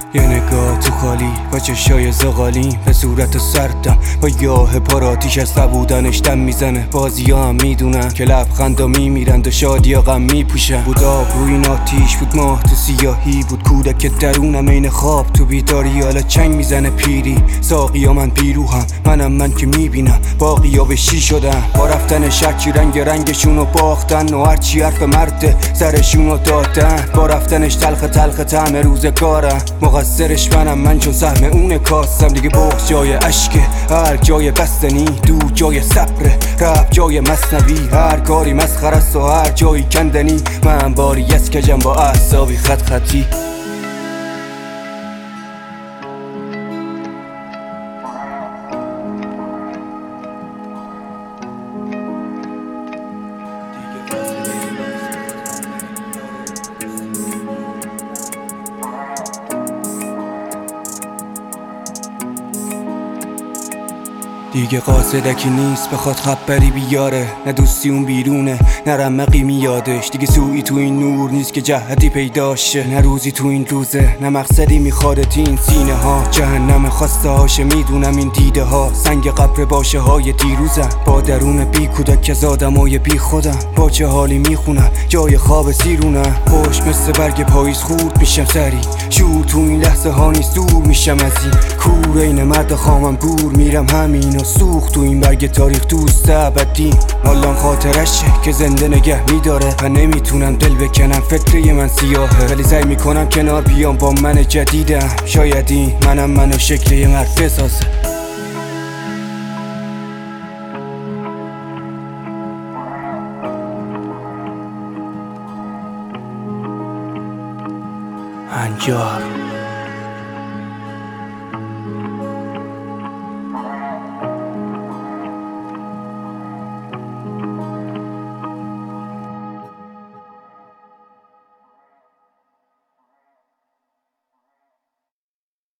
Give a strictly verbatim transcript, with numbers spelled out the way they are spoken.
یه نگاه تو خالی با چشای زغالین به صورت سردم با یاه پاراتیش از نبودنش دم میزنه. بازی ها هم میدونن که لبخندا میمیرند و شادی ها غم میپوشن. بود آب روی این آتیش، بود ماه تو سیاهی، بود کودک درونم این خواب تو بیداری. حالا چنگ میزنه پیری، ساقی ها من پیروهم، منم من که میبینم باقی ها به شی شدن. با رفتن شکی رنگ رنگشونو باختن و هرچی حرف مرده سرشونو دادن. با رفتنش تلخ تلخ طعم روزگارم، مقصرش منم من چون سهم اونه کاسم. دیگه بغض جای عشقه، هر جای بستنی، دو جای صبره، رب جای مصنوی. هر کاری مسخره است و هر جایی کندنی، من باری از کجم با اعصابی خط خطی. دیگه قاصدکی نیست بخواد خبری بیاره، نه دوستی اون بیرونه نه رمقی میادش. دیگه سویی تو این نور نیست که جهتی پیداشه، نه روزی تو این روزه نه مقصدی میخوادت این سینه ها. جهنم خواسته هاشه میدونم این دیده ها، سنگ قبر باشه های دیروزم. با درون بی کودک از آدمای بی خودم، با چه حالی میخونم جای خواب سیرونم. خوش مثل برگ پاییز خورد میشم سری، شور تو این لحظه ها نیست دور میشم از این کور. این مرد خامم گور میرم همین و سوخت تو این برگ تاریخ دوست ابدی. حالا خاطرشه که زنده نگه میداره و نمیتونم دل بکنم فکر من سیاهه، ولی سعی میکنم کنار بیام با من جدیدم. شاید این منم منو شکل یه مرد بسازه. هنجار